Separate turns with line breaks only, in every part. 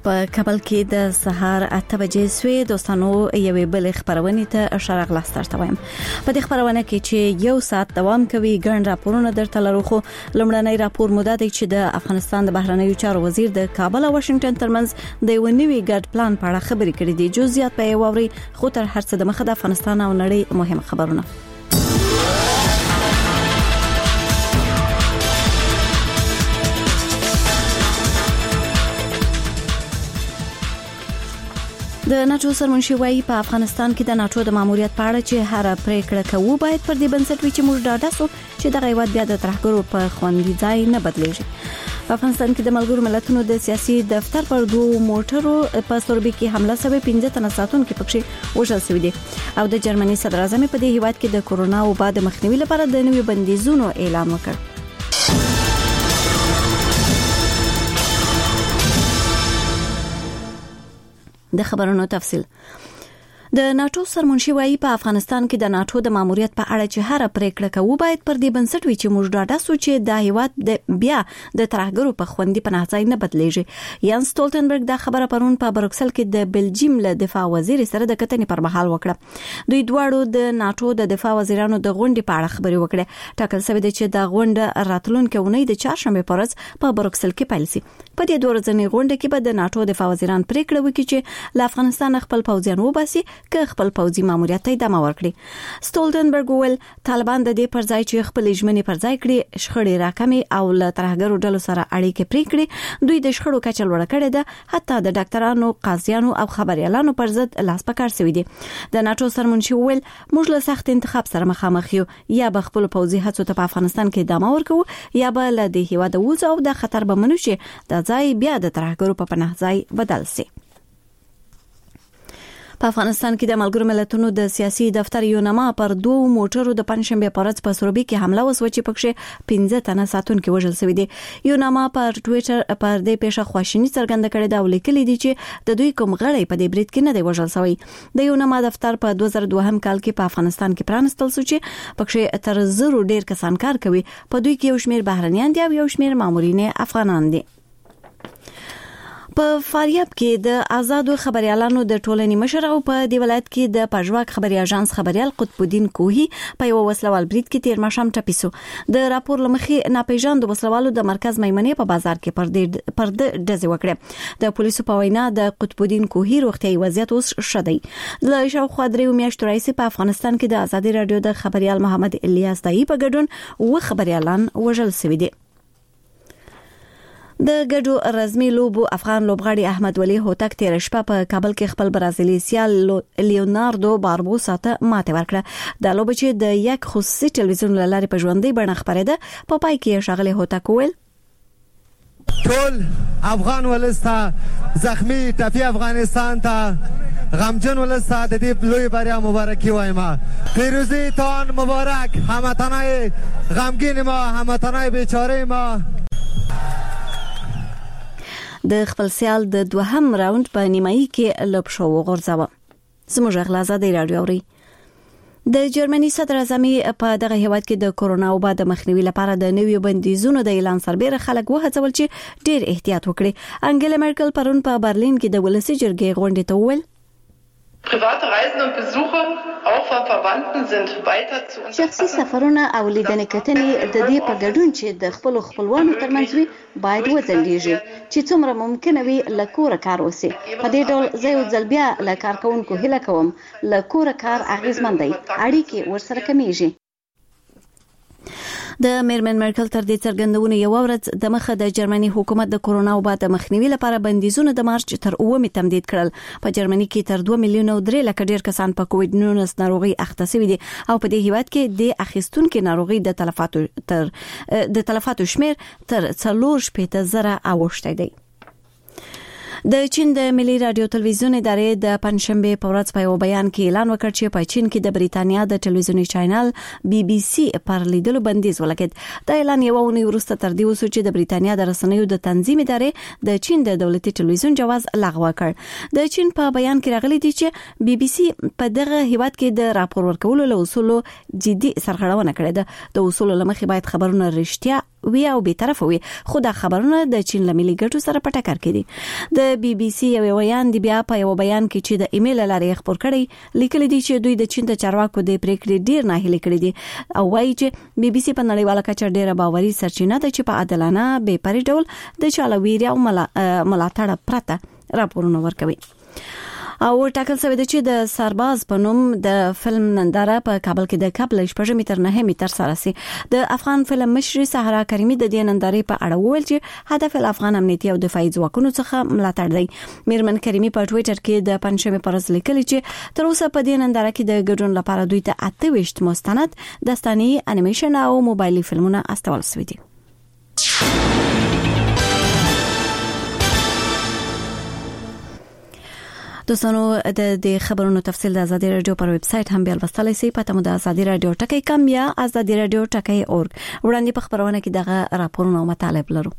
په کابل کې د سهار 8 بجې سوي دوستانو یوې بل خبرونه ته اشاره غلاستر وایم. په دې خبرونه کې چې یو ساعت دوام کوي ګڼ راپورونه درته لرو، خو لومړنی راپور مو دا دی چې د افغانستان د بهرنیو چارو وزیر د کابل او واشنگټن ترمنځ د یو نوي ګډ پلان په اړه خبرې کړې دي. جزئیات په یو ووري، خو تر هر څه د مخه د افغانستان او نړۍ مهم خبرونه. د ناتو سرمنشي وايي په افغانستان کې د ناتو د ماموریت په اړه چې هر پریکړه کوي باید پر دې بنسټ وي چې موږ ډاډه سو چې د غیوت بیا د ترهګرو په خوندي ځای نه بدلېږي. په افغانستان کې د ملګرو ملتونو د سیاسي دفتر پر 2 موټرو په سوربي کې حمله شوه، 15 تنه ساتونکو پکې وژل شوي دي او د جرمني صدر اعظم په دې هیواد کې د کورونا او بعد مخنیوي لپاره د نوي بندیزونو اعلان وکړ. د خبرونو تفصیل. د ناتو سرمنشي وايي په افغانستان کې د ناتو د ماموریت په اړه چې هر پریکړه کوي باید پر دې بنسټ وي چې موږ ډاډه سو چې د هیواد د بیا د ترهګرو په خوندي پناه ځای نه بدلېږي. یان سټولټنبرګ دا خبره پرون په بروکسل کې د بلجیم له دفاع وزیر سره د کتنې پر مهال وکړه. دوی دواړو د ناتو د دفاع وزیرانو د غونډې په اړه خبرې وکړه. ټاکل شوی دی چې د غونډه راتلونکي اونۍ د چهارشنبه په ورځ په بروکسل کې پیل شي. په دې دوه ورځې غونډه کې به د ناتو دفاع وزیران پریکړه وکړي چې له افغانستان خپل پوځیان وباسي که خپل پوځي ماموریت ته ادامه ورکړي. سټولټنبرګ ویل طالبان د دې پر ځای چې خپل ژمنې پر ځای کړي شخړې راکمي او له ترهګرو ډلو سره اړیکې پرې کړي. دوی د شخړو کچه لوړه کړې ده، حتی د ډاکټرانو، قاضیانو او خبريالانو پر ضد لاس پکار شوی دي. د ناتو سرمنشي ویل موږ له سخت انتخاب سره مخامخ یو، یا به خپل پوځي هڅو ته په افغانستان کې ادامه ورکوو یا به له دې هیواد وځو او د خطر به منو چې د ځای بیا د ترهګرو په پناه ځای بدل شي. په افغانستان کې د ملګرو ملتونو د سیاسي دفتر یونما پر 2 موټرو د پنځشنبه په ورځ په سوربي کې حمله وسوه چې پکې 15 تنه ساتونکو وژل شوي دي. یونما پر ټوئیټر پر دې پیښه خواشینی څرګنده کړې ده او لیکلي دي چې د دوی کوم غړی په دې برید کې نه دی وژل شوی. د یونما دفتر په 2002 کال کې په افغانستان کې پرانستل شو چې پکې تر 1000 ډیر کسان کار کوي. په دوی کې یو شمېر بهرنیان دي او یو شمېر مامورین افغانان دي. په فاریاب کې د آزادو خبريالانو د ټولنې مشر او په دی ولایت کې د پژواک خبري اژانس خبريال قطب الدین کوهی په یو وسلوال برید کې تیر ماښام ټپیسو. د راپور لمخې ناپېژاندو وسلوالو د مرکز میمنې په بازار کې پر ډزې وکړه. د پولیسو په وینا د قطب الدین کوهی روغتيایي وضعیت اوس ښه دی. له شاوخوا 3 میاشتو راځي په افغانستان کې د آزادي رادیو د خبريال محمد الیاس دای په ګډون و خبريالان وژل شوي دي. د ګډو رزمي لوبو افغان لوبغاړي احمد ولی هوتک تیر شپه په کابل کې خپل برازیلي سیال لیوناردو باربوسا ته ماته ورکړه. د لوب چې د یک خصوصي ټلویزیون لارې په ژوندۍ بڼه خبرېده په پای کې شغله هوتک ویل
ټول افغان ولسته زخمی ټپي افغانستان ته غمجن ولسته د دې لوی بریا مبارکي وایم. پیروزی تان مبارک هموطنای غمگین ما، هموطنای بیچاره ما.
د خپل سیال د دوهم راوند په نیمایي کې لوب شو غورځاوه. زموږ غلازه دی رادیو اوري. د جرمني صدر اعظم په دغه هیواد کې د کورونا او بعد مخنیوي لپاره د نویو بندیزونو د اعلان سربېره خلک وهڅول چې ډیر احتیاط وکړي. انګیلا مرکل پرون په برلین کې د ولسي جرګې غونډې ته وویل
private Reisen und Besuche auch von Verwandten sind weiter zu unterstützen.
شخصي سفرونه او لیدنې کتنې د دې په ګډون چې د خپل خپلوانو ترمنځ وي باید وځنډیږي چې څومره ممکنه وي له کوره کار وسی. په دې ډول زه یو ځل بیا له کارکونکو هیله کوم له کوره کار اغیزمن دی، اړیکې ورسره کمیږي. د میرمن مرکل تر دې څرګندونه یو ورځ د مخه د جرمني حکومت د کورونا او بعد مخنیوي لپاره بندیزونه د مارچ تر 9 تمدید کړل. په جرمني کې تر 2 میلیون او 3 لک ډیر کسان په کووډ 19 ناروغي اخته شوي دي او په دې هیواد کې د اخیستونکو ناروغي د تلفاتو شمیر تر 4,000 اوښتی دی. د چین د ملي رادیو تلویزیون ادارې د پنځشنبه په ورځ په یو بیان کې اعلان وکړ چې په چین کې د بریتانیا د ټلویزیوني چینل BBC پر لیدلو بندیز ولګید. دا اعلان یو ونی وروسته تر دې وسو چې د بریتانیا د رسنیو د تنظیم ادارې د چین د دولتي ټلویزیون جواز لغوه کړ. د چین په بیان کې راغلي دي چې BBC په دغه هیواد کې د راپور ورکولو له اصولو جدي سرغړونه کړې ده. د اصولو لمخې باید خبرونه رښتیا وي او بی‌طرفه وي خو دا خبرونه د چین له ملي ګټو سره په ټکر کې دي. د بي بي سي یو ویان دی بیا په یو بیان کې چې د ایمیل لارې خبر کړي لیکل دي چې دوی د چین د چارواکو د پریکړې ډیر نه هلي کړی دي او وایي چې بي بي سي په نړیواله کچه ډیره باوري سرچینه ده چې په عادلانه بې پرې ډول د چالوویري او ملاتړ پرته راپورونه ورکوي. او ټاکل شوی دی چې د سرباز په نوم د فلم ننداره په کابل کې د قبل 6 تر 9 متر سره سي. د افغان فلم مشر صحرا کریمي د دې نندارې په اړه وویل چې هدف افغان امنیتي او دفاعي ځواکونو څخه ملاتړ دی. میرمن کریمي په ټوئیټر کې د پنځمې پر ورځ لیکلي چې تر اوسه په دې ننداره کې د ګډون لپاره دوی ته 28 مستند داستاني انیمیشن او موبایلي فلمونه استول شوي دي. دوستانو د خبرونو تفصیل د آزادی رادیو پر ویب سټ هم بیا لوستلای شئ. پته مو د آزادی رادیو ټکی کم یا آزادی رادیو ټکی اورګ. وړاندې په خبرونه کې دغه راپورونه او مطالب لرو.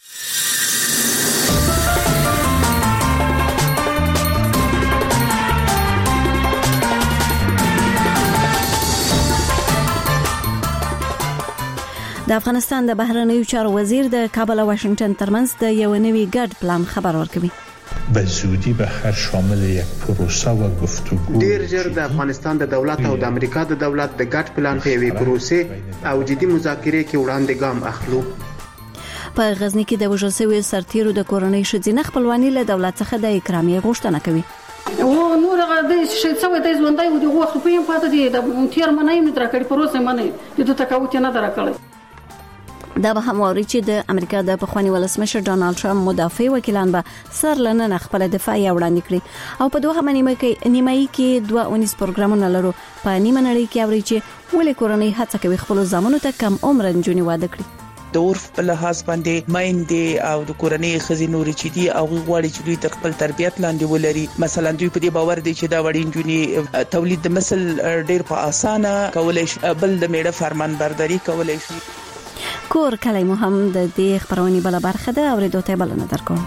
د افغانستان د بهرنیو چارو وزیر د کابل او واشنگټن ترمنځ د یو نوي ګډ پلان خبر ورکوي.
به زودی به هر شامل یک پروسه و گفتگو
ډیر ژر د افغانستان د دولت او د امریکا د دولت د ګډ پلان په یوې پروسه او جدي مذاکرې کې وړاندې ګام اخلو.
په غزنی کې د وژل شوی سرتیرو د کورنۍ ښځینه خپلواني له دولت څخه د اکرامیه غوښتنه کوي.
او نور هغه د شې څو د ژوندۍ او د غوښ په یم پاتې دي د تیر منای نه درکړي پروسه منای د تکاوت نه درکړي.
دا به هم واري چې د امریکا د پخوانی ولسمشر ډانالډ ټرمپ مدافع وکیلان به سر لنن خپل دفاع وړاندې کړي او په دوه نیمایي کې 2 پروګرامونه لرو. په نیمه نړۍ کې اوري چې ولې کورنۍ هڅه کوي خپل زامنو ته کم عمر نجونې واده کړي.
د عرف په لحاظ باندې مایندې او د کورنۍ خزینوري چې دي او غواړي چې دوی تر خپل تربیت لاندې ولري. مثلا دوی په دې باور دي چې دا وړي نجونې تولید د مسل ډیر په اسانه کولای شي بل د میړه فرمان برداري کولای شي.
کور کلی مو هم د دې خبرونې بل برخه ده او ردوته بل نه درکوم.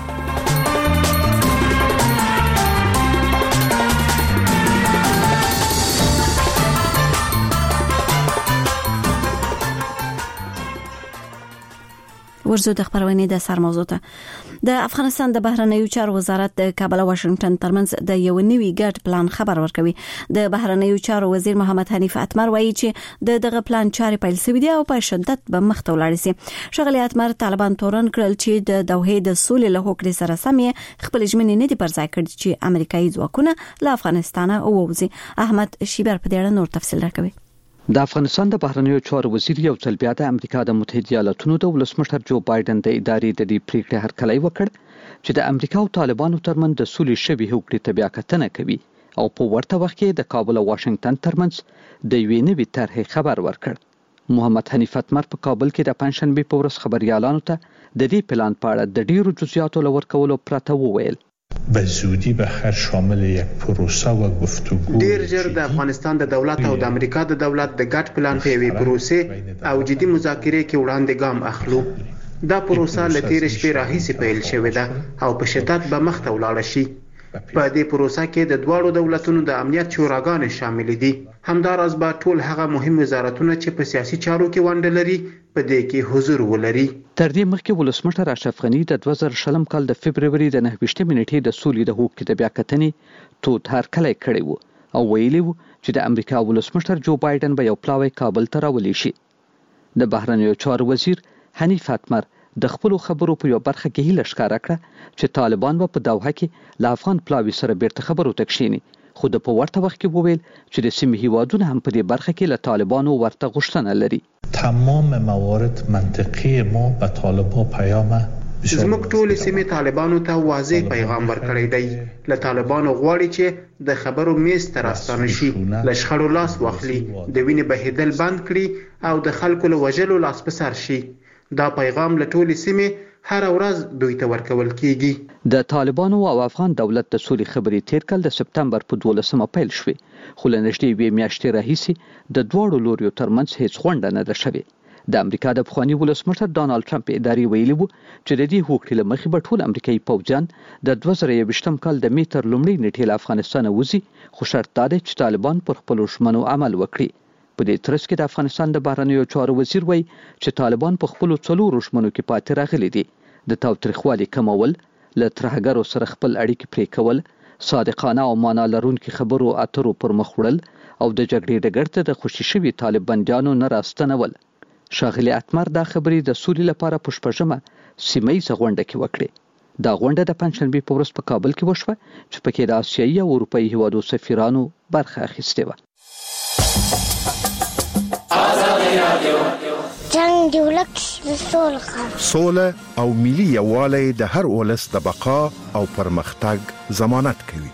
ورزو د خبرونې د سر موضوع ته. د افغانستان د بهرنیو چارو وزارت د کابل او واشنگټن ترمنځ د یو نوي ګډ پلان خبر ورکوي. د بهرنیو چارو وزیر محمد حنیف اتمر وایي چې دغه پلان چارې پیل شوې دي او په شدت به مخته ولاړ شي. شغلی اتمر طالبان تورن کړل چې د دوحې د سولې له هوکړې سره سمې خپل ژمنې نه دي پر ځای کړې چې امریکایي ځواکونه له افغانستان ووځي. احمد شیبر په دې اړه نور تفصیل راکوي.
د افغانستان د بهرنیو چارو وزیر یو ځل بیا د امریکا د متحده ایالاتونو د ولسمشر جو بایدن د ادارې د دې پریکړې هرکلی وکړ چې د امریکا او طالبانو ترمنځ د سولې شوی هوکړې ته بیا کتنه کوي او په ورته وخت کې د کابل او واشنگټن ترمنځ د یوې نوې طرحې خبر ورکړ. محمد حنیف اتمر په کابل کې د پنځشنبه په ورځ خبريالانو ته د دې پلان په اړه د ډیرو جزئیاتو لور کولو پرته وویل.
به زودی به هر شامل یک پروسه و گفتگو
ډیر ژر د افغانستان د دولت او د امریکا د دولت د ګډ پلان په یوې پروسه او جدي مذاکرې کې وړاندې ګام اخلو. دا پروسه له تیر شپې راهیسې پیل شوې ده او په شدت به مخته ولاړ شي. په دې پروسه کې د دواړو دولتونو د امنیت شوراګانې شامل دي. همداراز به ټول هغه مهم وزارتونه چې په سیاسي چارو کې ونډه لري په دې کې حضور ولري.
تر دې مخکې ولسمشر اشرف غنی د 2020 کال د فبرवरी د 29 نیټې د سولې د هوکړې د بیا کتنې تود هرکلی کړی و او ویلي و چې د امریکا ولسمشر جو بایدن به یو پلاوی کابل ته راولي شي. د بهرنیو چارو وزیر حنیف اتمر د خپل خبرو په یو برخه کې هیله ښکاره کړه چې طالبان به په دوحه کې له افغان پلاوی سره بیرته خبرو ته کښیني. خو د په ورته وخت کې وویل چې د سیمې هیوادونه هم په دې برخه کې له طالبانو ورته غوښتنه لري.
تمام موارد منطقی ما به طالبان پیام
زموږ ټول سیمې طالبانو ته واضح پیغام ورکړی دی. له طالبانو غواړي چې د خبرو میز ته راستانه شي، له شخړو لاس واخلي، د وینې بهیدل بند کړي او د خلکو له وژلو لاس په سر شي. دا پیغام له ټولې سیمې هر ورځ دوی ته ورکول کیږي.
د طالبانو او افغان دولت د سولې خبرې تیر کال د سپتمبر په 12 پیل شوې، خو له نږدې 2 میاشتې راهیسې د دواړو لوریو ترمنځ هیڅ غونډه نه ده شوې. د امریکا د پخواني ولسمشر ډانالډ ټرمپ ادارې ویلي وو چې د دې هوکړې له مخې به ټول امریکایي پوځیان د 2021 کال د میتر لومړۍ نیټې له افغانستان وځي، خو شرط دا دی چې طالبان پر خپلو ژمنو عمل وکړي. په دې ترڅ کې د افغانستان د بهرنیو چارو وزیر وایي چې طالبان په خپل 4 ژمنو کې پاتې راغلي دي. د تاوتریخوالي کمول، له ترهګرو سره خپل اړیکې پرې کول، صادقانه او معنا لرونکي خبرو اترو پر مخ وړل او د جګړې ډګر ته د خوشي شوي طالب بندیانو نه راستنول. ښاغلي اتمر دا خبرې د سولې لپاره په شپږمه سیمه ییزه غونډه کې وکړې. دا غونډه د پنځشنبې په ورځ په کابل کې وشوه چې پکې د آسیایي او اروپایي هیوادو سفیرانو برخه اخیستې وه.
جنگ دی ولک د
سوله او ملي یووالی د هر ولس د بقا او پرمختګ ضمانت کوي.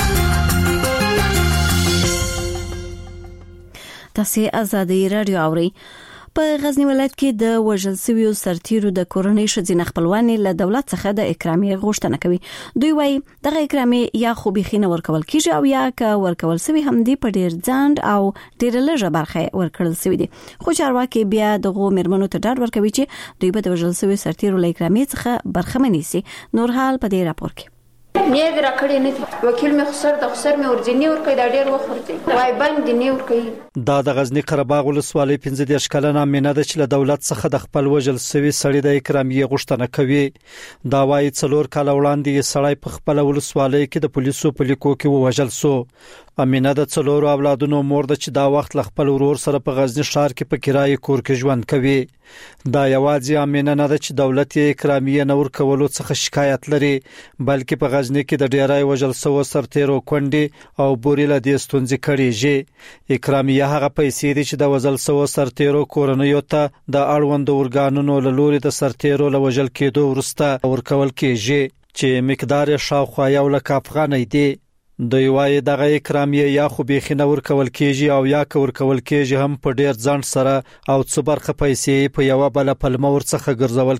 تاسو آزادي رادیو اورئ. په غزنی ولایت کې د وژل شویو سرتیرو د کورنۍ ښځینه خپلوانې له دولت څخه د اکرامیې غوښتنه کوي. دوی وایي دغه اکرامیې یا خو بېخي نه ورکول کیږي او یا که ورکول شوی هم دی په ډیر ځنډ او ډیره لږه برخه ورکړل شوی دی. خو چارواکي بیا دغه میرمنو ته ډاډ ورکوي چې دوی به د وژل شویو سرتیرو له اکرامیې څخه برخمن شي. نور حال په دې راپور کې
نه درا کړی نه وکیل مې خسر مې ورځنی ورکې دا ډېر وخورتي وای باندې نه ورکې.
دا د غزنی قره باغ ولسوالۍ 15 کلنه مینه د چې له دولت څخه د خپل وژل سوي سړی د اکرامیې غوښتنه کوي. دا وايي 4 کال وړاندې سړی په خپل ولسوالۍ کې د پولیسو په لیکو کې وژل سو. امینه د 4 اولادونو مور د چې دا وخت ل خپل ورور سره په غزنی ښار کې په کرایي کور کې ژوند کوي. دا یوازې امینه نه ده چې دولت یې اکرامیې نه ورکولو څخه شکایت لري، بلکې په غزنی کې د ډیرای وژل سوو سرتیرو کونډې او بوري له دې ستونزې کړيږي. اکرامیه هغه پیسې دي چې د وژل سوو سرتیرو کورنیو ته د اړوند اورګانونو له لوري د سرتیرو له وژل کېدو وروسته ورکول کېږي چې مقدار شاوخوا 1 لک افغانۍ دی. دوی وايي دغه اکرامیه یا خو بېخي نه ورکول کېږي او یا که ورکول کېږي هم په ډیر ځنډ سره او څو برخه پیسې په یوه بله پلمه ورڅخه ګرځول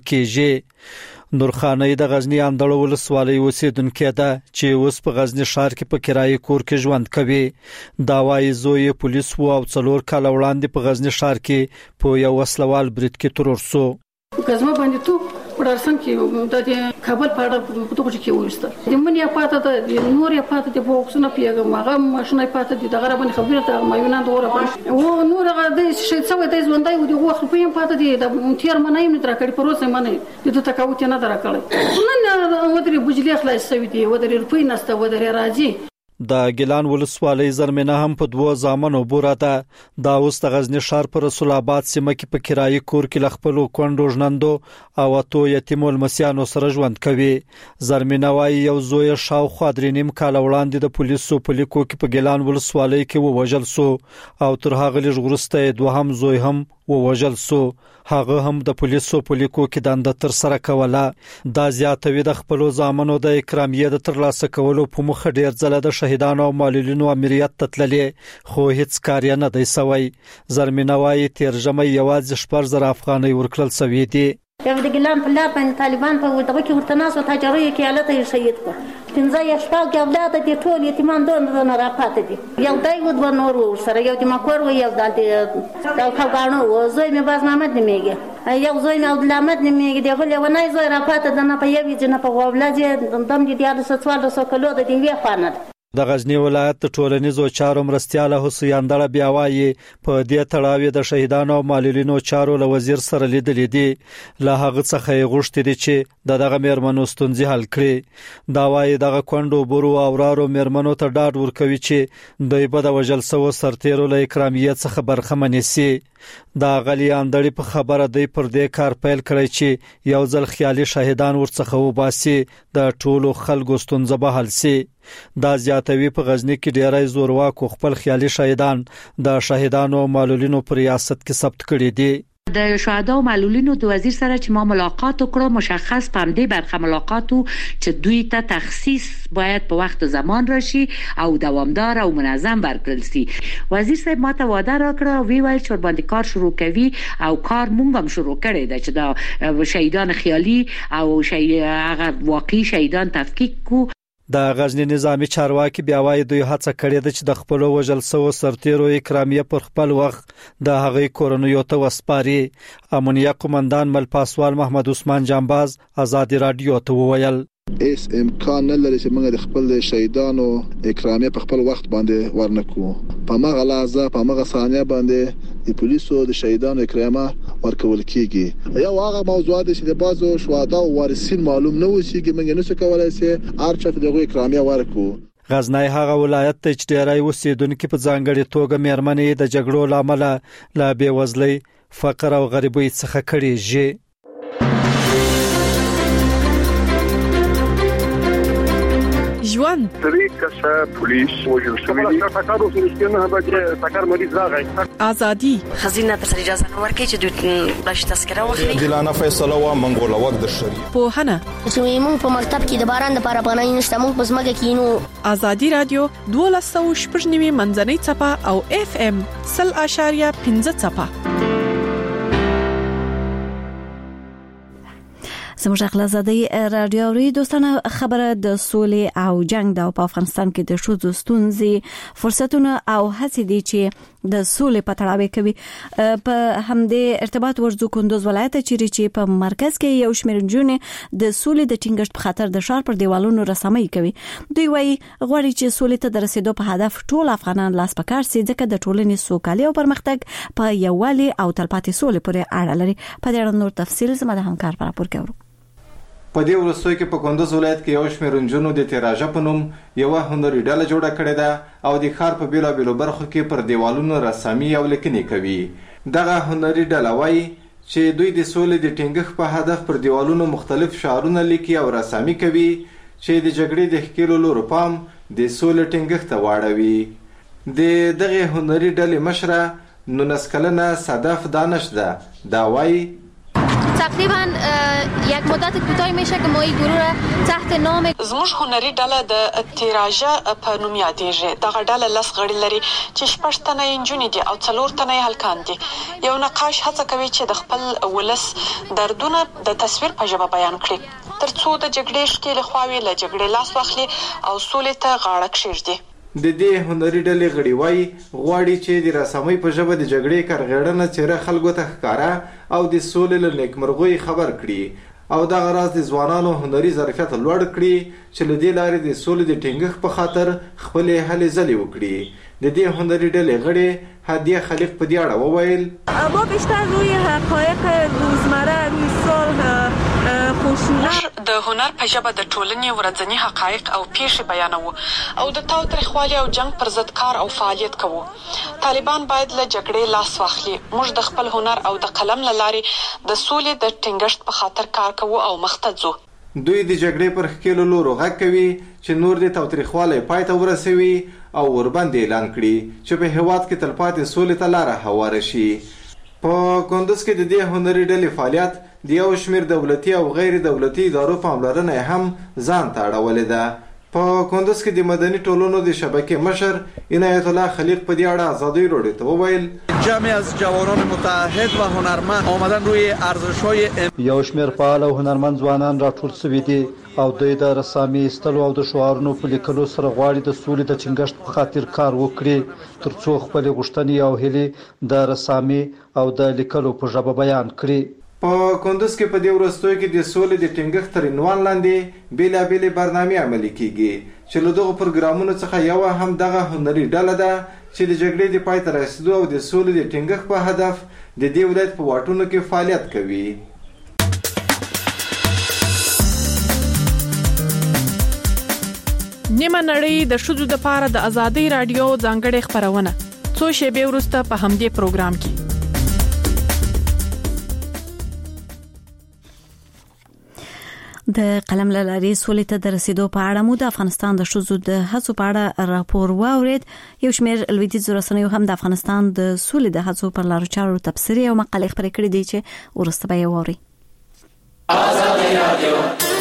کېږي. نورخانۍ د غزنی اندړو ولسوالۍ اوسیدونکې ده چې اوس په غزنی ښار کې په کرایي کور کې ژوند کوي. دا وايي زوی پولیس وو او 4 کال وړاندې په غزنی ښار کې په یو وسلوال برید کې ترور سو.
غزما باندې تو پرارسن کې د کابل په اړه په توګه کې وښته د منیا پاته د نور یا پاته د بوکسونه پیغام هغه ماشینه پاته د غره باندې خبره ته مایونه دوره او نور هغه د شي څو د ژوندای و د غوخ په پاته د تیر منای نه ترکړي پروسه منای د تکاوت نه درکړي نن ودري بجلی خلاص سوي دي ودري روپی نسته ودري راځي.
د ګیلان ولسوالۍ زرمنه هم په 2 زامنو بوره ده. دا اوس د غزنی ښار پر رسول آباد سیمه کې په کرایي کور کې لخپلو کونډو ژوندو او اتو یتیمو لمسیانو سره ژوند کوي. زرمنه وايي یو زوی شاوخوا 3.5 کال وړاندې د پولیسو په لیکو کې په ګیلان ولسوالۍ کې ووژل سو او تر هغه لږ وروسته دوهم زوی هم ووژل سو. هغه هم د پولیسو په لیکو کې دنده تر سره کوله. دا زیاتوي د خپل زامنو د اکرامیې د ترلاسه کولو په مخ ډیر ځله د شهیدانو او معلولینو امریت تتللې خو هیڅ کار نه دی سوی. زرمنه وايي تیر ژمي یوازې 4000 افغانۍ ورکړل شوې دي.
یو د ګلان په لار باندې طالبان په دغه کې ورته ناس او تاجرې کې حالت یې شهید کړ. 15 شپږ اولاد دي ټول یتیمان نه راپاتې دي. یو دای و د نور سره یو د مکور و یو د کاغانو و زوی مې باز محمد نیمېږي یو زوی مې عبد الحمد نیمېږي دغه لونای زوی راپاتې د نه په یوې جن په اولاد دم دي د 14 کلو د دی وی خوانه.
د غزنی ولایت ټولنیزو چارو مرستياله حسین اندړه بیا وايي په دې تړاو د شهیدانو او معلولینو چارو له وزیر سره لیدلې دي. له هغه څخه یې غوښتي دي چې دغه میرمنو ستونزې حل کړي. دا وايي دغه کونډو برو او ورارو میرمنو ته ډاډ ورکوي چې دوی به د وژل سوو سرتیرو له اکرامیې څخه برخمن شي. دا غلی اندړي په خبره دی پر دې کار پیل کړی چې یو ځل خیالي شهیدان ورڅخه وباسي د ټولو خلکو ستونزه به حل شي. دا زیاتوي په غزنی کې ډیرای زورواکو خپل خیالي شهیدان د شهیدانو او معلولینو پر ریاست کې ثبت کړي دي.
د شهدا او معلولینو د وزیر سره چې ما ملاقات وکړو مشخص پامدې برخه ملاقاتو چې دوی ته تخصیص باید په وخت زمان راشي او دوامدار او منظم ورکړل شي. وزیر صاحب ماته وعده راکړه او ویل چې باندې کار شروع کوي او کار مونږ هم شروع کړی دی چې دا شهیدان خیالي او هغه واقعي شهیدان تفکیک کو.
د غزنی نظامی چارواکي بیا وايي دوی هڅه کړې ده چې د خپل وژل سوو سرتیرو اکرامیه پر خپل وخت د هغې کورنیو ته وسپاري. امنیه قومندان مل پاسوال محمد عثمان جانباز آزادی رادیو ته وویل
اس امکان نه لري چې موږ د خپل شهیدانو اکرامیه په خپل وخت باندې ورنکو. په مغه لحظه په مغه ثانیه باندې د پولیسو د شهیدانو اکرامه ورکول کیږي. یو هغه موضوعات چې د بازو شهدا او وارثین معلوم نه وي چې موږ نشو کولای چې هر چا ته دغه اکراميه ورکو.
غزنی هغه ولایت ته چې ډیری اوسیدونکو په ځانګړي توګه مېرمنې د جګړو لامل لا بیوزلۍ، فقر او غریبۍ څخه کړيږي.
ژوند طریقه پولیس وجل شوی دی تکارو سرشتنه به تکار مریض راغی. ازادي
خزینه پر اجازه نه ورکړي چې دوی بلش تذکره واخلي.
دلانه فیصله و منګوله وخت د شری
په هنه
چې موږ په مکتب کې د باران لپاره پناه نشته، موږ په ځمکه کې نو.
ازادي رادیو 12.9 منځنۍ چپه او FM 0.5 چپه.
زموږ اخلاصادي رادیو ری دوستانه خبره د سولې او جنگ د په افغانستان کې د شوزو ستونزې فرصتونه او هڅې دي چې د سولې په تړاو کوي. په همدې ارتباط ورزو کندوز ولایت چې په مرکز کې یو شمېر جنونه د سولې د ټینګښت په خاطر د شار پر دیوالونو رسامي کوي. دوی وايي غواړي چې سولې ته د رسیدو په هدف ټول افغانان لاس پکار سي، ځکه د ټولنې سوکالي او پرمختګ په یووالي او تلپاتې سولې پورې اړه لري. په دې اړه نور تفصیل زما د همکار پر راپور کوي.
په دې ورستوي کې په کندوز ولایت کې یو شمېر نجونو د تیراژه په نوم یو هنري ډله جوړه کړې ده او د ښار په بیلابیلو برخو کې پر دیوالونو رسامي او لیکنې کوي. دغه هنري ډله وایي چې دوی د سولې د ټینګښت په هدف پر دیوالونو مختلف شعارونه لیکي او رسامي کوي چې د جګړې د ښکېلو لورو پام د سولې ټینګښت ته واړوي. د دغه هنري ډلې مشره 19 کلنه صدف دانش ده. دا وایي
تقریبا یک مدت کوتاهی میشه که ما این گروه را تحت نام
زموږ هنري ډله د تیراژه په نوم یادېږي. دغه ډله لس غړي لري چې 6 تنه نجونې دي او 4 تنه هلکان دي. یو نقاش هڅه کوي چې د خپل ولس دردونه د تصویر په ژبه بیان کړي ترڅو د جګړې ښکېلې خواوې له جګړې لاس واخلي او سولې ته غاړه کښېږدي.
د دې هنري ډلې غړي وایي غواړي چې د رسامۍ په ژبه د جګړې کارغېړنه څېره خلکو ته ښکاره او د سولې له نیکمرغۍ خبر کړي او دغه راز د ځوانانو هنري ظرفیت لوړ کړي چې له دې لارې د سولې د ټینګښت په خاطر خپلې هلې ځلې وکړي. د دې هنري ډلې غړي هدیه خلیق په دې اړه وویل
ما بیشتر روی حقایق روزمره روی صلح
موږ د هنر په ژبه د ټولنې ورځني حقایق او پیښې بیانوو او د تاوتریخوالي او جنگ پر ضد کار او فعالیت کوو. طالبان باید له جګړې لاس واخلي. موږ د خپل هنر او د قلم له لارې د سولې د ټینګښت په خاطر کار کوو او مخته ځو.
دوی د جګړې پر ښکېلو لورو غږ کوي چې نور د تاوتریخوالي پای ته ورسوي او ورباندې اعلان کړي چې په هېواد کې تلپاتې سولې ته لاره هواره شي. په کندوز کې د دې هنري ډلې فعالیت د یو شمېر دولتي او غیر دولتي ادارو پاملرنه هم ځان ته اړولې ده. په کندوز کې د مدني ټولنو د شبکې مشر عنایت الله خلیق په دې اړه ازادي راډیو ته وویل
جمعی از جوانان متحد و هنرمند آمدن روی ارزش‌های
یو شمېر فعال او هنرمند ځوانان راټول شوي دي او دوی د رسامي ایستلو او د شعارونو په لیکلو سره غواړي د سولې د ټینګښت په خاطر کار وکړي ترڅو خپل غوښتنې او هیلې د رسامي او د لیکلو په ژبه بیان کړي.
په کندوز کې په دې ورستوي کې د سولې د ټینګښت تر عنوان لاندې بیلابېلې برنامې عملي کیږي چې له دغو پروګرامونو څخه یو هم دغه هنري ډله ده چې د جګړې د پای ته رسیدو او د سولې د ټینګښت په هدف د دې ولایت په واټونو کې فعالیت کوي.
نیمه نړۍ د ښځو لپاره د ازادي رادیو ځانګړې خبرونه څو شېبې وروسته په همدې پروګرام کې.
د قلم له لارې سولې ته د رسیدو په اړه مو د افغانستان د ښځو د هڅو په اړه راپور واورید. یو شمېر لویدیځ رسنیو هم د افغانستان د سولې د هڅو پر لارو چارو تبصرې او مقالې خپرې کړې دي چې وروسته به یې واورئ. ازادي رادیو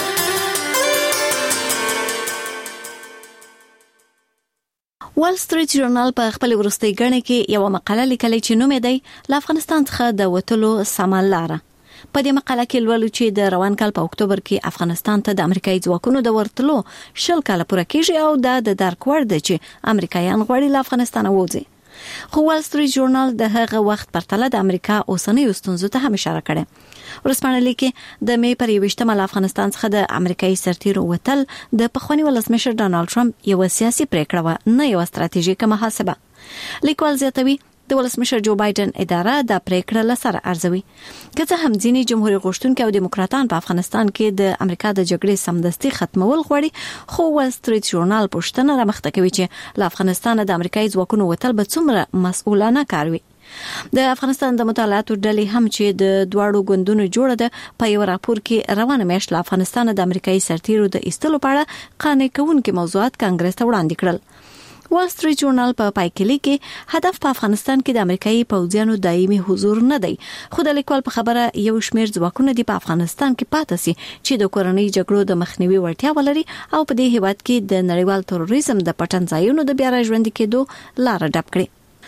وال سټریټ ژورنال په خپل وروستي غړنه کې یو مقاله لیکلې چې نوم یې دی له افغانستان څخه د وټلو سمه لاره. په دې مقاله کې لولو چې د روان کال په اکتوبر کې افغانستان ته د امریکایي ځواکونو د ورتلو 10 کال پوره کېږي او د درک وړ دی چې امریکایان غواړي له افغانستان ووځي. خو وال سټریټ ژورنال د هغه وخت پرتله د امریکا اوسنۍ ستونزو ته هم اشاره کړې. ورسپانه لیکي د می پر 21 افغانستان څخه د امریکایي سرتیرو وتل د پخوانی ولسمشر ډانلډ ټرمپ یو سیاسي پریکړه و، نه یو ستراتیژیکه محاسبه. لیکوال زیاتوي د ولسمشر جو بایدن اداره د پریکړه لسر ارزوي. که څه هم ځینې جمهوریت غوښتونکي او دیموکراتان په افغانستان کې د امریکا د جګړې سمدستي ختمول غواړي، خو وال سټریټ ژورنال پوښتنه رامخته کوي چې له افغانستان د امریکایي ځواکونو وتل به څومره مسؤلانه کار وي. د افغانستان د مطالعاتو ډلې هم چې د دواړو ګوندونو جوړه ده په یو راپور کې روانه میاشت له افغانستان د امریکایي سرتیرو د ایستلو په اړه قانع کوونکي موضوعات کانګرس ته وړاندې کړل. وال سټریټ ژورنال په پای کې هدف په افغانستان کې د امریکایي پوځیانو دایمي حضور نه دی، خو د لیکوال په خبره یو شمیر ځواکونه دی په افغانستان کې پاتې سي چې د کورنۍ جګړو د مخنیوي وړتیا ولري او په دې هیواد کې د نړیوال تروریزم د پټنځایونو د بیا راژوندي کېدو لار ډب کړي.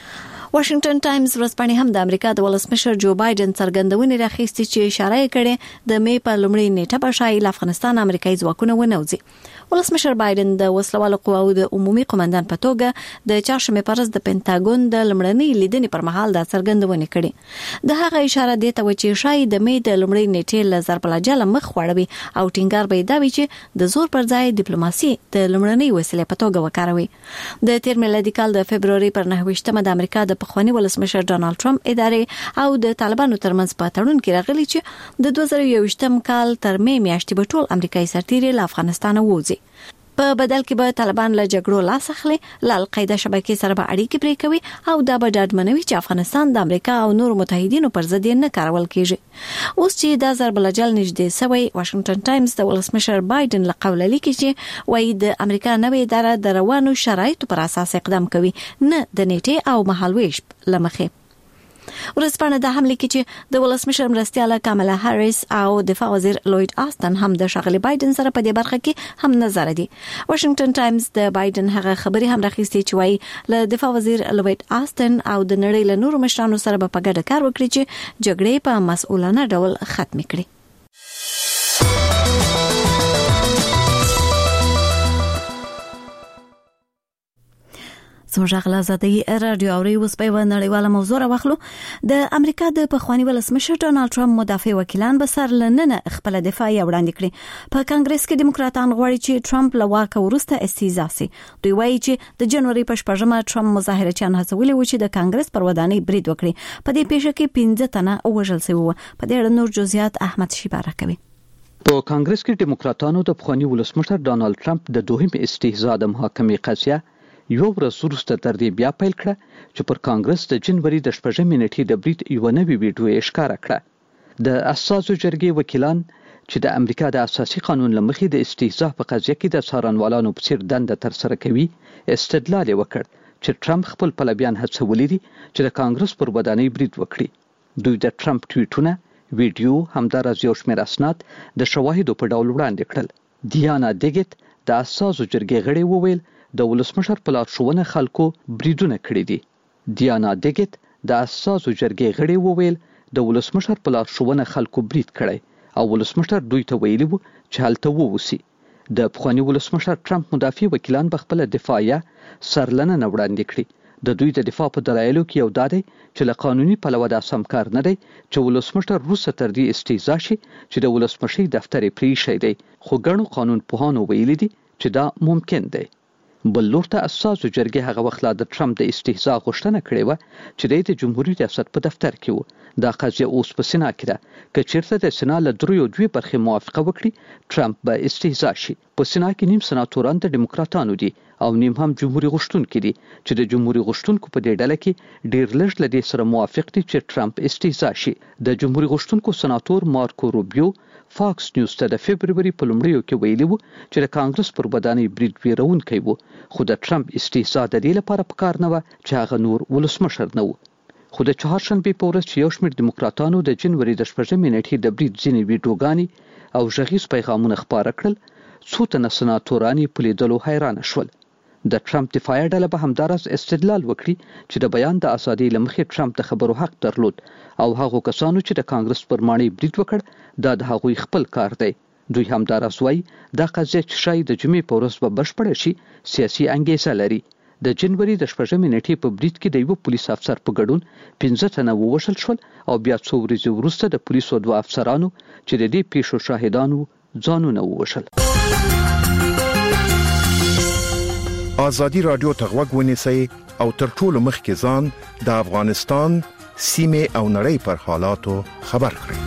واشنگټن ټایمز ورځپاڼه هم د امریکا د ولسمشر جو بایدن څرګندونې راخیستې چې اشاره کړې د می په لومړۍ نیټه به شایل افغانستان امریکایي ځواکونه ونوځي. ولسمشر بایدن د وسلوالو قواو د عمومي قومندان په توګه د چهارشنبه پر ورځ د پینټاګون د لمړنۍ لیدنې پر مهال د څرګندونې کړې. د هغه اشاره دی ته چې شاید د می د لومړۍ نیټې له ضربلجه مخ وړوي او ټینګار به دا وي چې د زور پر ځای ډیپلوماسي د لومړنۍ وسیلې په توګه وکاروي. د تیر میلادي کال د فبرवरी پر 9 د امریکا د پخوانی ولسمشر ډانلډ ټرمپ ادارې او د طالبانو ترمنځ په تړون کې راغلي چې د 2021 کال تر می میاشتې به ټول امریکایي سرتیري له افغانستان ووځي. په بدل کې به طالبان له جګړو لاس اخلي، له القاعده شبکې سره به اړیکې پرې کوي او دا به ډاډمنوي چې افغانستان د امریکا او نورو متحدینو پر ضد نه کارول کیږي. اوس چې دا ضربلجل نږدې سوی، واشنگټن ټایمز د ولسمشر بایدن له قوله لیکي چې وایي د امریکا نوې اداره د روانو شرایطو پر اساس اقدام کوي، نه د نیټې او مهالويش لمخې. ورسپانه د حمله کې چې د ولسمشر مرستياله کاملا هریس او دفاع وزیر لوید آستن هم د شغلي بایدن سره په دې برخه کې هم نظر دي. واشنگټن ټایمز د بایدن هغه خبري هم راخیستې چې وایي له دفاع وزیر لوید آستن او د نړۍ له نورو مشرانو سره په ګډه کار وکړي چې جګړې په مسؤلانه ډول ختم کړي. زموږ غلا زدي رادیو اوري اوس په نړیواله موضوع راوخلو. د امریکا د پخوانی ولسمشر ډانلډ ټرمپ مدافع وکیلان به سر لننه خپل دفاع وړاندې کړي. په کانګرس کې دیموکراتان غواړي چې ټرمپ له واکه ورسته استیزا سي. دوی وایي چې د جنوري په 14 ټرمپ مظاهرچیان هڅولي و چې د کانګرس پر ودانۍ برید وکړي. په دې پیښه کې 15 تنه وژل شوي وو. په دې اړه نور جزئیات احمد شیباره کوي.
په کانګرس کې دیموکراتانو د پخوانی ولسمشر ډانلډ ټرمپ د دوهم استهزاء د محاکمې قضیه یو ورځ وروسته تر دې بیا پیل کړه چې پر کانګرس د جنوري د 14 نیټې د برید یو نوی ویډیو یې ښکاره کړه. د اساسو جرګې وکیلان چې د امریکا د اساسي قانون لمخې د استهزاء په قضیه کې د څارنوالانو په څیر دنده تر سره کوي، استدلال وکړ چې ټرمپ خپل پلویان هڅولي دي چې د کانګرس پر ودانۍ برید وکړي. دوی د ټرمپ ټویټونه، ویډیو همدارس یو شمېر اسناد د شواهدو په ډول وړاندې کړل. دیانا دیګت د اساسو جرګې غړي وویل د ولسمشر په لارښوونه خلکو بریدونه کړي دي. دیانا دیګت د اساسو جرګې غړي وویل د ولسمشر په لارښوونه خلکو برید کړي او ولسمشر دوی ته ویلي وو چې هلته ووسی. د پخوانی ولسمشر ټرمپ مدافع وکیلان په خپل دفاعیه سرلننه وړاندې کړي. د دوی د دفاع په دلایلو کې یو دا دی چې له قانوني پلوه دا سم کار نه دی چې ولسمشر روسه تر دې استهزاء شي چې د ولسمشر دفتر پرې شي دی، خو ګڼو قانون پوهانو ویلي دي چې دا ممکن دی. بل لور ته اساسو جرګې هغه وخت لا د ټرمپ د استهزاء غوښتنه کړې و چې د جمهوریت ریاست په دفتر کې و. دا قضیه اوس په سنا کې ده. که چیرته د سنا له دریو دوی برخې موافقه وکړي ټرمپ به استهزاء شي. په سنا کې نیم سناتوران د دیموکراتانو دي او نیم هم جمهوریت غوښتونکي دي چې د جمهوریت غوښتونکو په دې ډله کې ډیر لږ له دې سره موافق دي چې ټرمپ استهزاء شي. د جمهوریت غوښتونکو سناتور مارکو روبیو فاکس نیوز ته د فبرवरी په لومړیو کې ویلي وو چې د کانګرس پر ودانۍ برید ویرونکی وو، خو د ټرمپ استهزاء د دې لپاره پکار نه و چې هغه نور ولسمشر نه و. خو د چهارشنبه په ورځ چې یو شمېر دیموکراتانو د جنوري د 14 نیټې د برید ځینې ویډیوګانې او غږیز پیغامونه خپاره کړل، څو تنه سناتوران په لیدلو حیران شول. د ټرمپ دفاعي ډله به همدارس استدلال وکړي چې د بیان د ازادۍ لمخې ټرمپ د خبرو حق درلود او هغه کسانو چې د کانګرس پر ماڼۍ برید وکړ دا د هغوی خپل کار دی. دوی همدارس وایي دا قضیه چې شاید د جمعې په ورځ به بشپړه شي سیاسي انګیزه لري. د جنوري د 8 نیټې په بریټ کې د یو پولیس افسر په ګډون 15 تنه ووژل شول او بیا څو ورځې وروسته د پولیسو 2 افسرانو چې د دې پیښو شاهدانو ځانونه ووژل.
ازادي رادیو ته غوږ ونیسئ او تر ټولو مخکې ځان د افغانستان سیمه او نړۍ پر حالاتو خبر کړئ.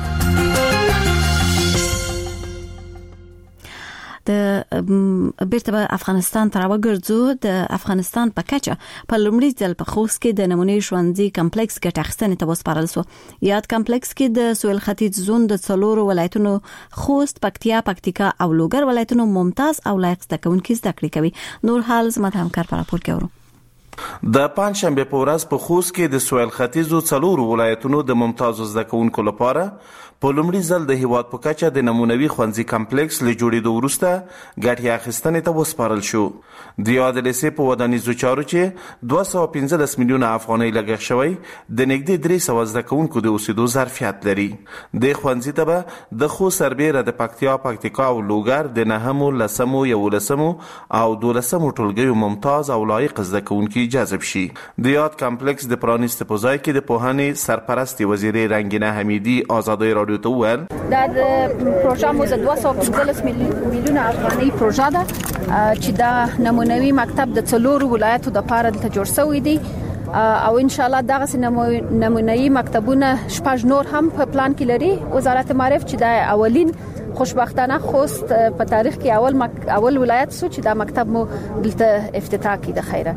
د بیرته به افغانستان ته راوګرځو. د افغانستان په کچه په لومړي ځل په خوست کې د نمونې ښوونځي کمپلیکس ګټه اخیستنې ته وسپارل شو. یاد کمپلیکس کې د سویل ختیځ زون د 4 ولایتونو خوست، پکتیا، پکتیکا او لوګر ولایتونو ممتاز او لایق زده کوونکي زده کړې کوي. نور حال زما همکار په راپور کې اورو.
د پنځشنبه په ورځ په خوست کې د سویل ختیځو 4 ولایتونو د ممتازو زده کوونکو لپاره په لومړي ځل د هیواد په کچه د نمونوي ښوونځي کمپلیکس له جوړېدو وروسته ګټې اخیستنې ته وسپارل شو. د یاد لیسې په ودانیزو چارو چې 215 میلیونه افغانۍ لګښت شوی د نږدې 300 زده کوونکو د اوسېدو ظرفیت لري. د ښوونځي ته به د خوست سربیره د پکتیا، پکتیکا او لوګر د 9، 10، 11 او 12 ټولګیو ممتاز او لایق زده کوونکي جذب شي. د یاد کمپلیکس د پرانیست په ځای کې د پوهنې سرپرست وزیرې رنگینه حمیدي آزادۍ رادیو ته وویل
دا پروژه مو د 215 میلیونه افغانۍ پروژه ده چې دا نمونوي مکتب د 4 ولایتو د پاره ته جوړ شوی دی او ان شاء الله دغه نمونوي مکتبونه شپږ نور هم په پلان کې لري. وزارت معارف چې دا اولین خوشبختانه خوست په تاریخ کې اول ولایت سو چې دا مکتب مو دلته افتتاح کړي. د خیره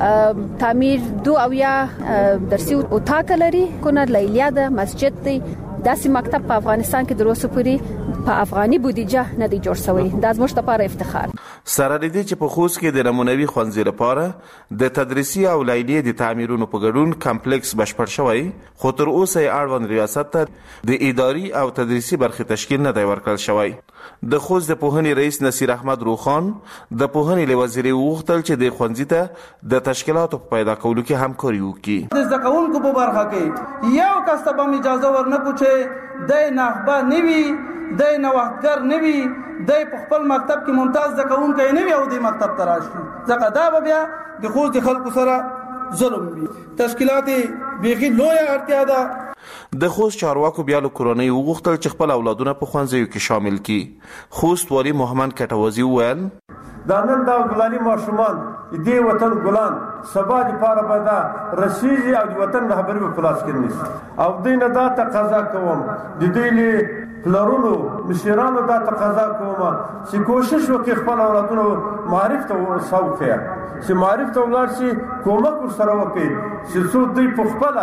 تعمیر 2 او یا درسي اتاق لري، کونر لیلیا د مسجد دی. داسې مکتب په افغانستان کې دروسه پوری په افغاني بودیجه نه دی جوړ شوی. دا زموږ لپاره افتخار.
سره دې چې په خوست کې د نمونوي ښوونځي لپاره د تدریسي او لیلیې د تعمیرونو په ګډون کمپلیکس بشپړ شوی، خو تر اوسه اړوند ریاست ته د اداري او تدریسي برخې تشکیل نه دی ورکړل شوی. د خوست د پوهنې رئیس نصیر احمد روخان د پوهنې له وزیر وغوښتل چې د ښوونځي ته د تشکیلاتو په پیدا کولو کې همکاري وکړي.
د زده کوونکو په برخه کې یو کس ته به اجازه ورنکړو چې د نخبه نوي د نوښتګر نوي د په خپل مکتب کې ممتاز زده کوونکی نوي او د مکتب ته راشي. ځکه دا به بیا د خوست د خلکو سره ظلم وي. تشکیلات بیخي لویه اړتیا ده.
د خوست چارواکو بیا له کورنۍ وغوښتل چې خپل اولادونه په ښوونځیو کې شامل کړي. خوست والي محمد کټوازي وویل
دا نن دا ګلاني ماشومان دې وطن ګلان سبا د پاره به دا رسیږي او د وطن رهبري په پلاس کې نیسي او دې نه دا تقاضا کوم د دې له پلارونو مشرانو دا تقاضا کوم چې کوشش وکړي خپل اولادونو معرف ته وسوکړي، چې معرف ته ولاړ شي، کومک ورسره وکړي چې څو دوی په خپل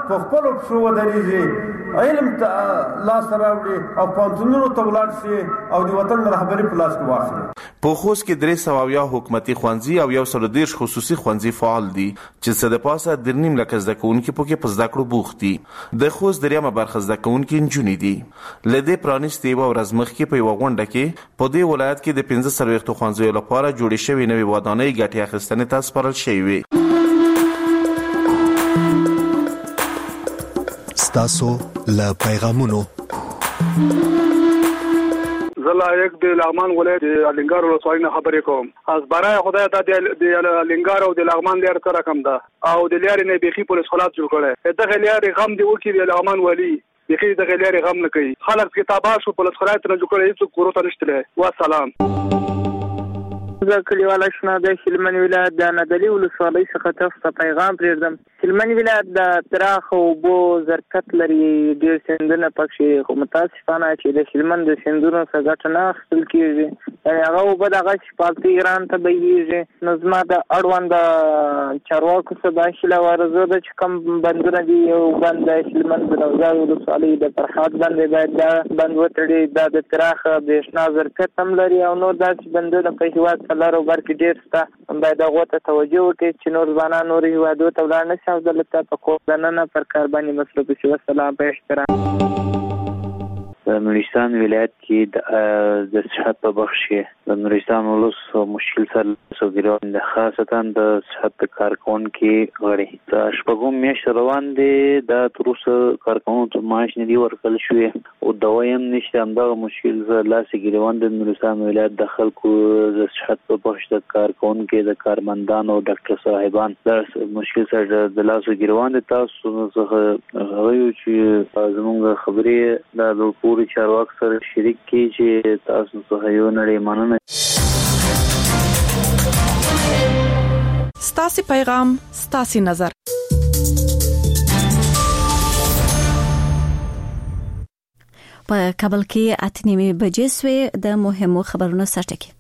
شو ودرېږي، علم ته لاس راوړي او پوهنتونونو ته ولاړ شي او د وطن رهبري په لاس کې واخلي.
په خوست کې 300 حکومتي ښوونځي او 130 خصوصي ښوونځي فعال دي چې څه د پاسه 2.5 لک زده کوونکي پکې په زده کړو بوخت دي. د خوست دریمه برخه زده کوونکي نجونې دي. له دې پرانیستې یوه ورځ مخکې په یوه غونډه کې په دې ولایت کې د 15 ښوونځیو لپاره جوړې شوې نوې ودانۍ ګټې اخیستنې ته سپارل شوې وې.
ستاسو له پیغامونو
زلا یک د لغمان ولایت الینګار ولسوالۍ نه خبرې کوم. از برای خدای ته د الینګار او د لغمان لار سره کم ده او د لارې نه بيخي پولیس خلاص جوړ کړي. دغه لارې غم دی وکي د لغمان ولی بيخي دغه لارې غم نه کوي. خلک کتابه شو پولیس خلاص نه جوړ کړي هیڅ کورته نشته. والسلام.
زه کلیواله شنه د هلمند ولایت د نادعلي ولسوالۍ څخه تاسو ته پیغام پرېږدم. هلمند ولایت د پراخه اوبو ظرفیت لري، ډېر سیندونه پکې، خو متاسفانه چې د هلمند د سیندونو څخه ګټه نه اخیستل کېږي. یعنې هغه اوبه دغه شفافي ایران ته بهیږي. نو زما د اړوند چارواکو څخه دا هیله وارزو ده چې کوم بندونه دي، یو بند د هلمند د روضا ولسوالۍ د فرحات بند باید دا بند وتړي. دا د پراخه برېښنا ظرفیت هم لري او نور داسې بندونه په هېواد لارو برکې ډېر شته. باید هغو ته توجه وکړي چې نور ځوانان نورو هېوادو ته ولاړ نه شي او دلته په کور دننه پر کار باندې مصروف شي. والسلام. په احترام.
د نورستان ولایت کې د صحت په بخش کې د نورستان ولس مشکل سره سوګریوان د خاصتا د صحت کارکونکو غړي د شپږم میاشت روان دي د تروسه کارکونکو معاش نه دی ورکړل شوی او دوایم نشته همدغه مشکل سره لاسي ګریوان د نورستان ولایت د خلکو د صحت په بخش د کارکونکو د کارمندانو او ډاکټر صاحبان د مشکل سره د لاسي ګریوان د تاسو څخه غوښتل چې زموږ خبرې د پوری چارواک سره شریک کی چې تاسو څخه یو نړۍ مننه.
ستاسو پیغام ستاسو نظر.
په کابل کې 8:30 بجې سوې د مهمو خبرونو سرټکی.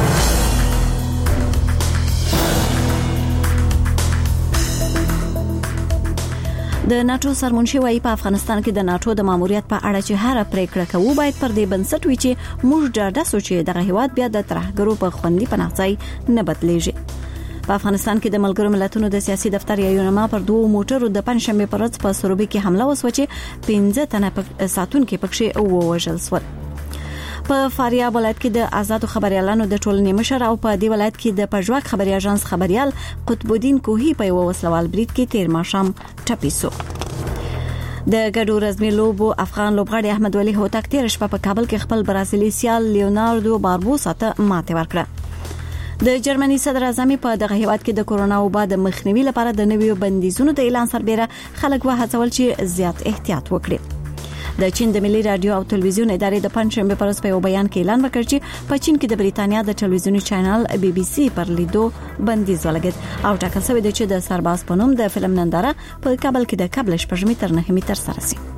د ناتو سرمنشي وايي په افغانستان کې د ناتو د ماموریت په اړه چې هر پریکړه کوي باید پر دې بنسټ وي چې موږ ډاډه سوچي دغه هیواد بیا د ترهګرو په خوندي پناهځای نه بدلیږي. په افغانستان کې د ملګرو ملتونو د سیاسي دفتر یونما پر 2 موټرو د پنځشنبه پر ورځ په سروبي کې حمله وسوه چې 15 تنه ساتونکو پکښې ووژل شول. په فاریاب ولایت کې د آزادو خبريالانو د ټولنې مشر او په دې ولایت کې د پژواک خبري اژانس خبريال قطب الدین کوهی په وسلوال برید کې تیر ماښام ټپي شو. د ګډو رزمي لوبو افغان لوبغاړي احمد ولي هوتک تیر شپه په کابل کې خپل برازیلي سیال لیوناردو باربوسا ته ماته ورکړه. د جرمني صدر اعظم په دغه هیواد کې د کورونا وبا د مخنیوي لپاره د نویو بندیزونو د اعلان سربېره خلک وهڅول چې زیات احتیاط وکړي. د چین د ملي رادیو او تلویزیون ادارې د پنځشنبه پر ورځ په یو بیان کې اعلان وکړ چې په چین کې د بریتانیا د تلویزیوني چینل بي بي سي پر لیدو بندیز ولګید او ټاکل شوی دی چې د سرباز په نوم د فلم ننداره په کابل کې د قبل شپږمې تر 9مې تر سره شي.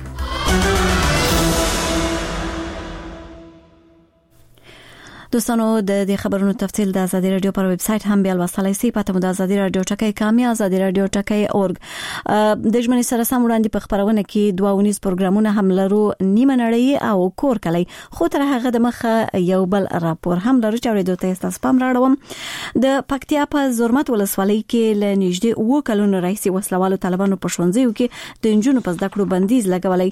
دوستانو د خبرونو تفصیل د ازادي رادیو پر ویب سټ هم بیا لوستلای شئ. پته مو د ازادي رادیو ټکی کامی ازادي رادیو ټکی اورګ د ژمنې سره سم وړاندې په خبرونه کې 22 پروګرامونه هم لرو نیمه نړۍ او کور کلی خو تر هغه د مخه یو بل راپور هم لرو چې اورېدو ته تاسو پام راړوم. د پکتیا په زورمت ولسوالۍ کې ل نږدې 2 کلونو راهیسې وسلوالو طالبانو په ښوونځیو کې د انجونو په زده کړو بندیز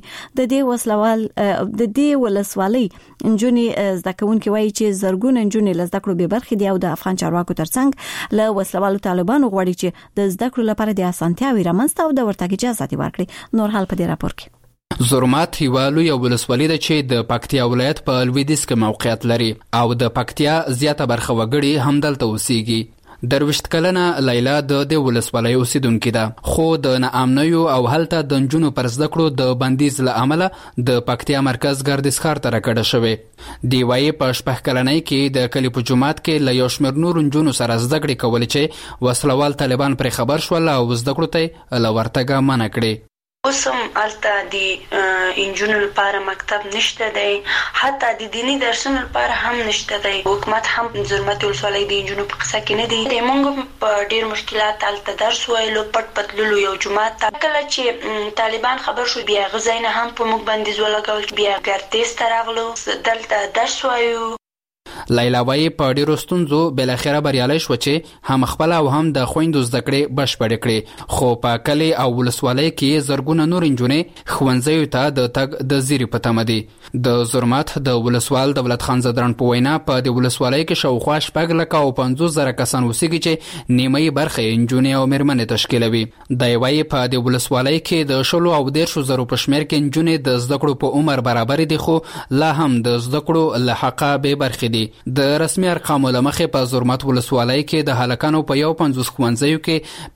لګولای. د دې ولسوالۍ انجونې زده کوونکې وایي چې زرګون انجونې لزده کړو به برخې دی او د افغان چارواکو ترڅنګ له وسلوالو طالبانو غواړي چې د زده کړو لپاره د اسانتیاوي رامنځته او د ورتګ اجازه ورکړي. نور حال په دې راپور کې.
زورمات هیوالو یو ولسوالۍ ده چې د پکتیا ولایت په لویدیځ کې موقعیت لري او د پکتیا زیاته برخه وګړي هم دلته اوسېږي. دروشت کلنه لیلا د ولسوالۍ اوسیدونکې ده خو د ناامنیو او هلته د نجونو پر زده کړو د بندیز له امله د پکتیا مرکز ګردیز ښار ته راکډه شوې. دی وايي په شپږ کلنۍ کې د کلي په جومات کې له یو شمېر نورو نجونو سره زده کړې کولې چې وسلوال طالبان پرې خبر شول او زده کړو ته له ورتګه منع کړې.
اوسم الته د انجونو لپاره مکتب نشته دی، حتی د دینی درسونو لپاره هم نشته دی. حکومت هم زرمت ولسوالۍ د انجونو په قصه کې نه دی. موږ په ډیر مشکلات الته درس وایلو، پټ پټلو یو جماعت ته کله چې طالبان خبر شو بیا غزاینه هم په موږ بندیز ولګول، بیا ګردیز ته راغلو دلته درس وایو.
لیلا وايي په ډیرو ستونزو بل اخره بریالي شو چې هم خپل او هم د خويندو زده کړې بشپړ کړي. خو په کلی او ولسوالۍ کې زرګونه نور انجونې ښوونځیو ته د تګ د زیری په تمه دي. د زرمت د ولسوال دولت خان زدران په وینا په د ولسوالۍ کې شاوخوا 4,50,000 کسان اوسېږي چې نیمه برخه انجونې او مېرمنې تشکیلوي. د وايي په د ولسوالۍ کې د 10,000 په شمېر کې انجونې د زده کړو په عمر برابر دي خو لا هم د زده کړو له حقه به برخې دي. د رسمي ارقامو له مخې په زرمت ولسوالۍ کې د هلکانو په 50 ښوونځیو کې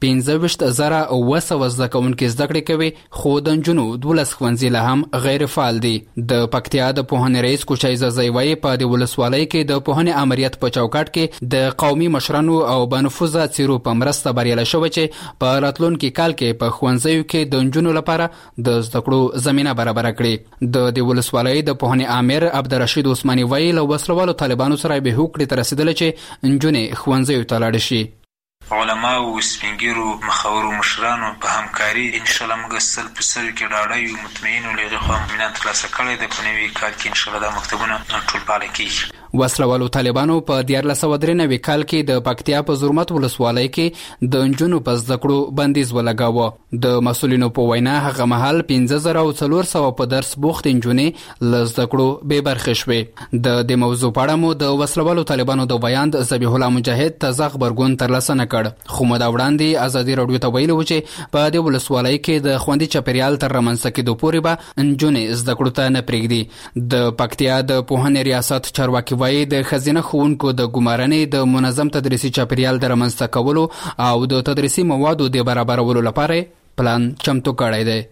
15,900 زده کوونکي زده کړې کوي خو د نجونو 12 ښوونځي لا هم غیر فعال دي. د پکتیا د پوهنې رئیس کوچای زازی وايي په د ولسوالۍ کې د پوهنې امریت په چوکاټ کې د قومي مشرانو او بنفوذه څیرو په مرسته بریالی شوی چې په راتلونکي کال کې په ښوونځیو کې د نجونو لپاره د زده کړو زمینه برابر کړي. د ولسوالۍ د پوهنې امیر عبدالرشید عثماني وايي له وسلوالو طالبانو سره به هوکړې ته رسیدل چې نجونې ښوونځیو ته لاړې شي.
علما او سپینګیرو مخاورو مشرانو په همکاري ان شاء الله موږ 100% کې ډاډه یو مطمئن ولې خو اطمینان ترلاسه کړی د په نوي کال کې ان شاء الله د مکتبونو ټول فعال کیږي.
وسلوالو طالبانو په 1993 کال کې د پکتیا په زرمت ولسوالۍ کې د انجونو په زده کړو بندیز ولګاوه. د مسولینو په وینا هغه مهال 15400 په درس بوخت انجونې له زده کړو بې برخې شوې. د موضوع په اړه مو د وسلوالو طالبانو د بیان ذبیح الله مجاهد تازه خبرګون ترلاسه نه کړ، خو مو دا وړاندې ازادي راډیو ته ویلي و چې په دې ولسوالۍ کې د خوندي چاپیریال تر رامنځته کېدو پورې به انجونې زده کړو ته نه پرېږدي. د پکتیا د پوهنې ریاست چارواکي وایي د ښځینه ښوونکو د ګمارنې د منظم تدریسي چاپیریال د رامنځته کولو او د تدریسي موادو د برابرولو لپاره پلان چمتو کړی دی.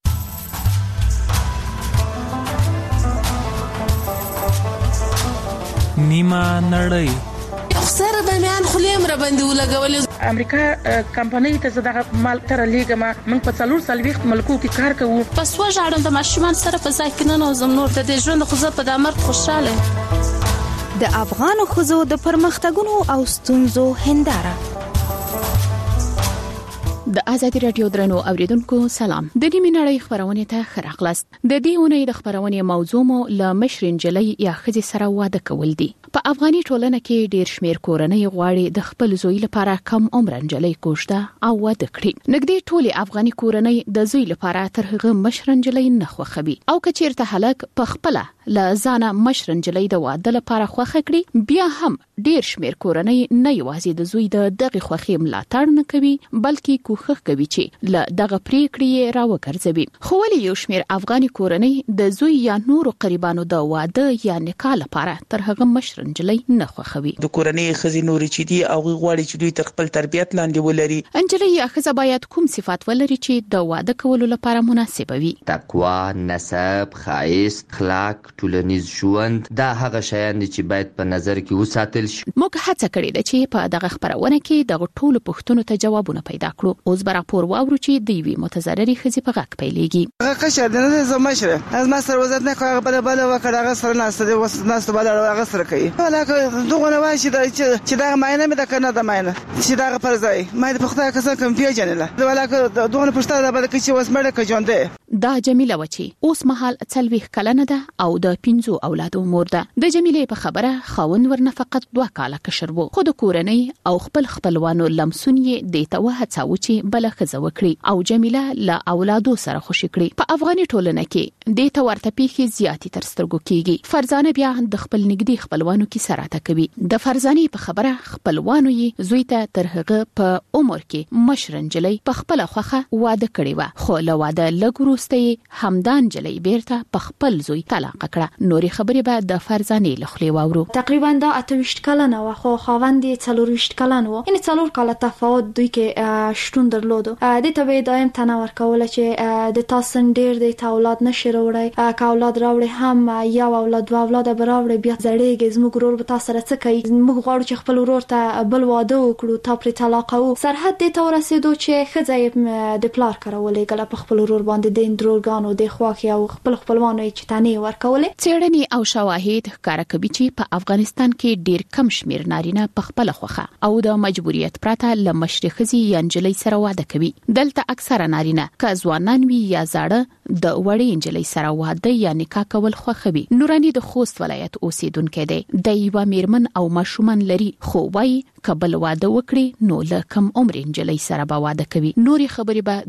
نیمه نړۍ
سره د میان خلیم را باندې ولګولې.
امریکا کمپنۍ ته زداغه مال تر لیګما من په 440 ملکو کې کار کوو.
پس وژاړم د ماشومان سره په ځای کې نه نوزم نور د ژوند خو زه په د مرګ خوشاله.
د افغان ښځو د پرمختګونو او ستونزو هنداره.
د ازادي راډیو درنو اوریدونکو سلام. د نیمه نړۍ خبرونه ته ښه راغلاست. د دې اونۍ د خبرونه موضوع مو ل مشرین جلۍ یا ښځې سره واده کول دي. په افغاني ټولنه کې ډیر شمیر کورنۍ غواړي د خپل زوی لپاره کم عمر نجلۍ کوژده او واده کړي. نګدې ټولي افغاني کورنۍ د زوی لپاره تر هغه مشر نجلۍ نه خوښوي او کچیرته هلک په خپل ل ځانه مشر نجلۍ د واده لپاره خوښه کړي، بیا هم ډیر شمیر کورنۍ نه یوازې د زوی د دغه خوښي ملاتړ نه کوي بلکې کوښښ کوي چې ل دغه پریکړې راوګرځوي. خو ولې یو شمیر افغاني کورنۍ د زوی یا نورو قریبانو د واده یا نکاح لپاره تر هغه مشر نجلۍ نه خوښوي؟
د کورنۍ ښځې نورې چې دي او غواړي چې دوی تر خپل تربیت لاندې ولري.
نجلۍ یا ښځه باید کوم صفات ولري چې د واده کولو لپاره مناسب وي؟
تقوا، نسب، ښایست، اخلاق، ټولنیز ژوند، دا هغه شیان دي چې باید په نظر کې وساتل شي.
موږ هڅه کړې ده چې په دغه خبرونه کې دغه ټولو پوښتنو ته جوابونه پیدا کړو. اوس به راپور واورو چې د یوې متضررې ښځې په غږ پیلېږي.
هغه قشر د نه زمشره از ما سره وزت نه کوي، بل وکړه هغه سره ناسته وس ناسته بل هغه سره کوي. ولکه دغه نه واشي چې دا ماینه مې د کنه د ماینه چې دا پر ځای مې په خدای کسان کم پیژنله. ولکه دغه پښتنه بل کې چې وس مړه کې ژوند
دا جمیله وچی اوس مهال 40 کلنه ده او د 5 اولادو مور ده. د جمیله په خبره خاوند ورنه فقط 2 کاله کشر وو، خو د کورنۍ او خپلوانو لمسون یې د توه هڅاو چې بل خزه وکړي او جمیله له اولادو سره خوشی کړي. په افغاني ټولنه کې د تورته پیخي زیاتی تر سترګو کیږي. فرزانه بیا د خپل نږدې خپلوانو کې سره کوي. د فرزانه په خبره خپلوانو یې زوی ته تر هغه په عمر کې مشرن جلۍ په خپل خوخه واده کړی و، خو له واده لګورو همدان جلۍ بیرته په خپل زوی طلاق کړه. نوري خبرې به د فرزانه لخلې واورو.
تقریبا دا 28 کلنه و، خو خاوند 40 کلن و، یعنی 4 کاله تفاوت دوی کې شتون درلود. د ته دایم تنور کوله چې د تاسو ډیر د اولاد نشي وروړي، که اولاد راوړي هم یو اولاد و اولاد براوړي بیا زړېږي زموږ ورور به تاسو سره څه کوي. موږ غواړو چې خپل ورور ته بل واده وکړو، تا پر طلاق او سرحد د تور رسیدو چې خځه د پلار کړولې ګل په خپل ورور باندې د دروغانو د خواخي او خپلوانو چې تانه ورکولې.
څېړنې او شواهد ښکاره کوي چې په افغانستان کې ډیر کم شمیر نارینه په خپل خوخه او د مجبوریت پرته له مشرخزي یا انجلۍ سره واده کوي. دلته اکثره نارینه که ځوانان وي یا زاړه د وړې انجلۍ سره واده یا نکاح کول خوښوي. نورانی د خوست ولایت اوسیدونکو دی. د یو میرمن او ماشومان لري، خو وايي کبل واده وکړي نو له کم عمر انجلۍ سره به واده کوي. نوري خبرې به